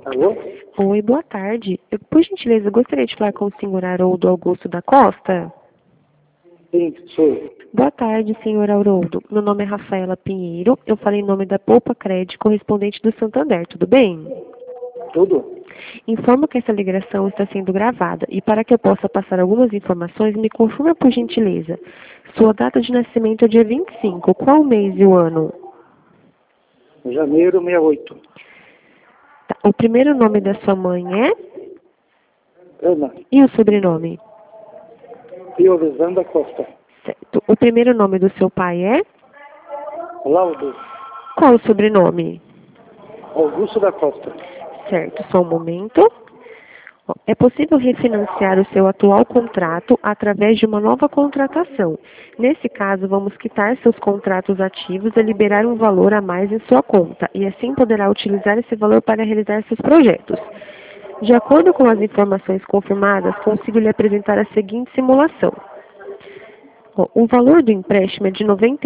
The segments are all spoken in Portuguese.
Alô? Oi, boa tarde. Por gentileza, eu gostaria de falar com o senhor Haroldo Augusto da Costa. Sim, sou eu. Boa tarde, senhor Haroldo. Meu nome é Rafaela Pinheiro. Eu falo em nome da Poupa Cred, correspondente do Santander. Tudo bem? Tudo? Informo que essa ligação está sendo gravada e para que eu possa passar algumas informações, me confirma por gentileza. Sua data de nascimento é dia 25. Qual o mês e o ano? Janeiro 68. Tá. O primeiro nome da sua mãe é? Ana. E o sobrenome? Piovesan da Costa. Certo. O primeiro nome do seu pai é? Laudo. Qual o sobrenome? Augusto da Costa. Certo, só um momento. É possível refinanciar o seu atual contrato através de uma nova contratação. Nesse caso, vamos quitar seus contratos ativos e liberar um valor a mais em sua conta, e assim poderá utilizar esse valor para realizar seus projetos. De acordo com as informações confirmadas, consigo lhe apresentar a seguinte simulação. O valor do empréstimo é de R$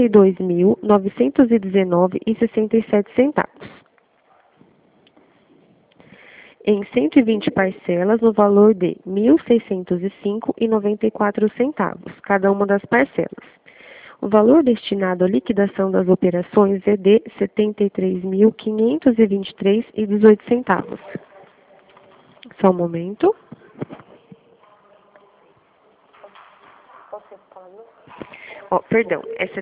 92.919,67. Em 120 parcelas no valor de R$ 1.605,94, cada uma das parcelas. O valor destinado à liquidação das operações é de R$ 73.523,18. Só um momento. Perdão, é R$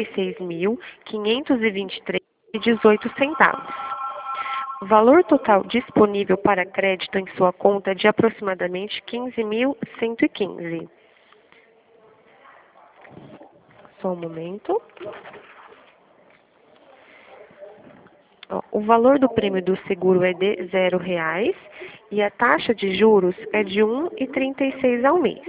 76.523,18. O valor total disponível para crédito em sua conta é de aproximadamente 15.115. Só um momento. O valor do prêmio do seguro é de R$ 0,00 e a taxa de juros é de 1,36 ao mês.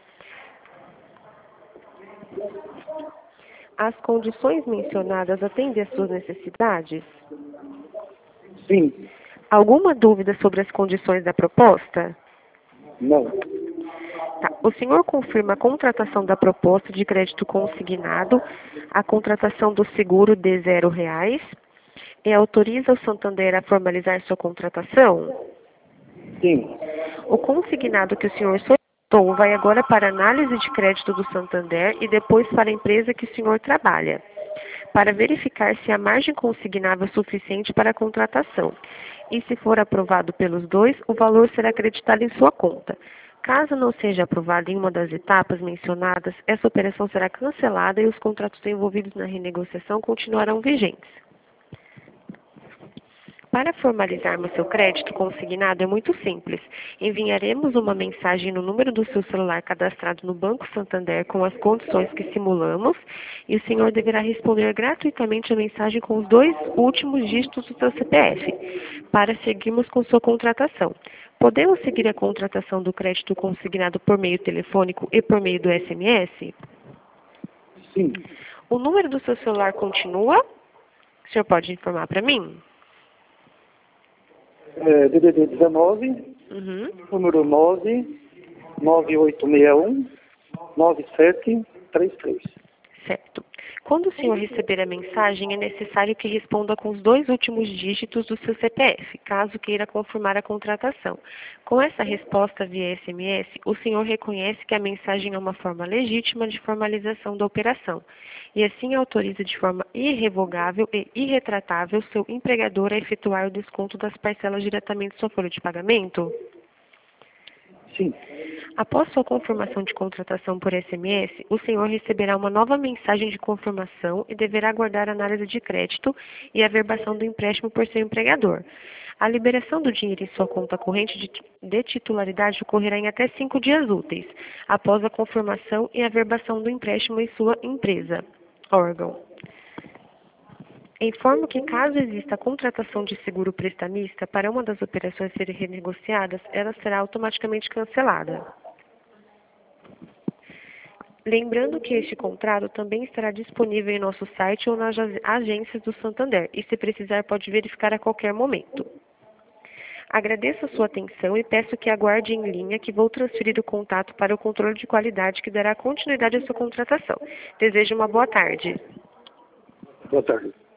As condições mencionadas atendem às suas necessidades? Sim. Alguma dúvida sobre as condições da proposta? Não. Tá. O senhor confirma a contratação da proposta de crédito consignado, a contratação do seguro de R$ 0,00 e autoriza o Santander a formalizar sua contratação? Sim. O consignado que o senhor solicitou vai agora para a análise de crédito do Santander e depois para a empresa que o senhor trabalha, para verificar se a margem consignável é suficiente para a contratação. E se for aprovado pelos dois, o valor será acreditado em sua conta. Caso não seja aprovado em uma das etapas mencionadas, essa operação será cancelada e os contratos envolvidos na renegociação continuarão vigentes. Para formalizarmos seu crédito consignado é muito simples. Enviaremos uma mensagem no número do seu celular cadastrado no Banco Santander com as condições que simulamos e o senhor deverá responder gratuitamente a mensagem com os 2 últimos dígitos do seu CPF para seguirmos com sua contratação. Podemos seguir a contratação do crédito consignado por meio telefônico e por meio do SMS? Sim. O número do seu celular continua? O senhor pode informar para mim? DDD 19, número 99861-9733. Certo. Quando o senhor receber a mensagem, é necessário que responda com os 2 últimos dígitos do seu CPF, caso queira confirmar a contratação. Com essa resposta via SMS, o senhor reconhece que a mensagem é uma forma legítima de formalização da operação e assim autoriza de forma irrevogável e irretratável seu empregador a efetuar o desconto das parcelas diretamente de sua folha de pagamento? Sim. Após sua confirmação de contratação por SMS, o senhor receberá uma nova mensagem de confirmação e deverá aguardar a análise de crédito e a averbação do empréstimo por seu empregador. A liberação do dinheiro em sua conta corrente de titularidade ocorrerá em até 5 dias úteis, após a confirmação e a averbação do empréstimo em sua empresa, órgão. Informo que, caso exista a contratação de seguro prestamista para uma das operações serem renegociadas, ela será automaticamente cancelada. Lembrando que este contrato também estará disponível em nosso site ou nas agências do Santander, e se precisar pode verificar a qualquer momento. Agradeço a sua atenção e peço que aguarde em linha que vou transferir o contato para o controle de qualidade que dará continuidade à sua contratação. Desejo uma boa tarde. Boa tarde.